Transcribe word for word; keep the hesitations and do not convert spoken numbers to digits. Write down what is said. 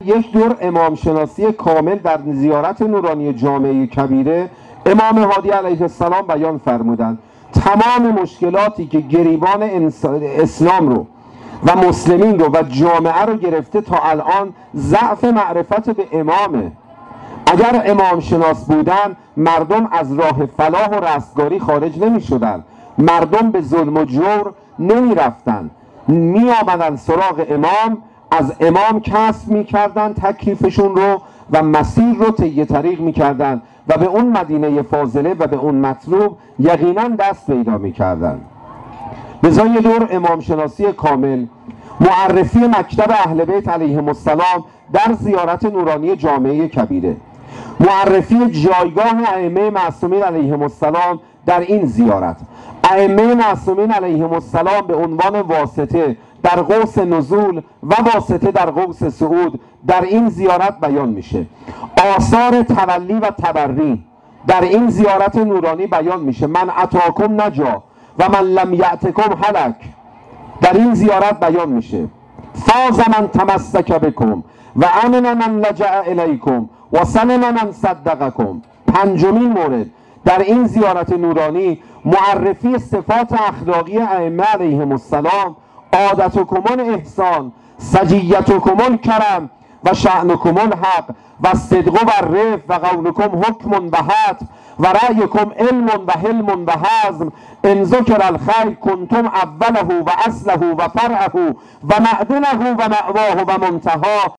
یک دور امام شناسی کامل در زیارت نورانی جامعه کبیره امام هادی علیه السلام بیان فرمودند. تمام مشکلاتی که گریبان اسلام رو و مسلمین رو و جامعه رو گرفته تا الان ضعف معرفت به امامه. اگر امام شناس بودن مردم از راه فلاح و رستگاری خارج نمی شدن، مردم به ظلم و جور نمی رفتن، می آمدن سراغ امام، از امام کسب می کردن تکلیفشون رو و مسیر رو طی طریق می کردن و به اون مدینه فاضله و به اون مطلوب یقینا دست پیدا می کردن. لذا یه دور امام شناسی کامل، معرفی مکتب اهل بیت علیهم السلام در زیارت نورانی جامعه کبیره، معرفی جایگاه ائمه معصومین علیهم السلام در این زیارت. ائمه معصومین علیهم السلام به عنوان واسطه در قوس نزول و واسطه در قوس صعود در این زیارت بیان میشه. آثار تولی و تبری در این زیارت نورانی بیان میشه. من اتاکم نجا و من لم یأتکم هلک در این زیارت بیان میشه. فاز من تمسک بکم و امن من لجأ الیکم و سلم من صدقکم. پنجمین مورد در این زیارت نورانی معرفی صفات اخلاقی ائمه علیهم السلام. عادتکم الاحسان، سجیتکم الکرم و شأنکم الحق و صدق و رفق و قولکم حکم و حتم و رأیکم علم و حلم و حزم. ان ذکر الخیر کنتم اوله و اصله و فرعه و معدنه و مأواه و منتهاه.